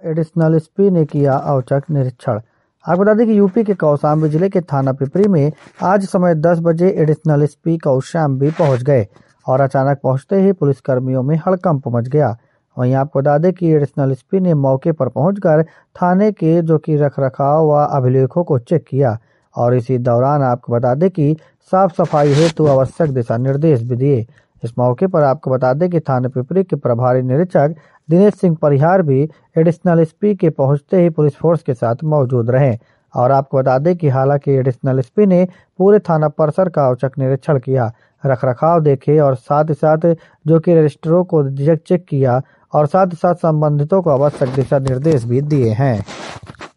Additional SP ने किया औचक निरीक्षण। आपको बता दें कि यूपी के कौशाम्बी जिले के थाना पिपरी में आज समय 10 बजे एडिशनल एसपी कौशाम्बी पहुंच गए और अचानक पहुंचते ही पुलिसकर्मियों में हड़कंप मच गया। वहीं आपको बता दें कि एडिशनल एसपी ने मौके पर पहुंचकर थाने के जो कि रखरखाव व अभिलेखों को चेक किया और इसी दौरान आपको बता दें कि साफ सफाई हेतु आवश्यक दिशा निर्देश भी दिए। इस मौके पर आपको बता दें कि थाना पिपरी के प्रभारी निरीक्षक दिनेश सिंह परिहार भी एडिशनल एसपी के पहुंचते ही पुलिस फोर्स के साथ मौजूद रहे और आपको बता दें कि हालांकि एडिशनल एसपी ने पूरे थाना परिसर का औचक निरीक्षण किया, रखरखाव देखे और साथ ही साथ जो कि रजिस्टरों को चेक किया और साथ ही साथ संबंधितों को आवश्यक दिशा निर्देश भी दिए हैं।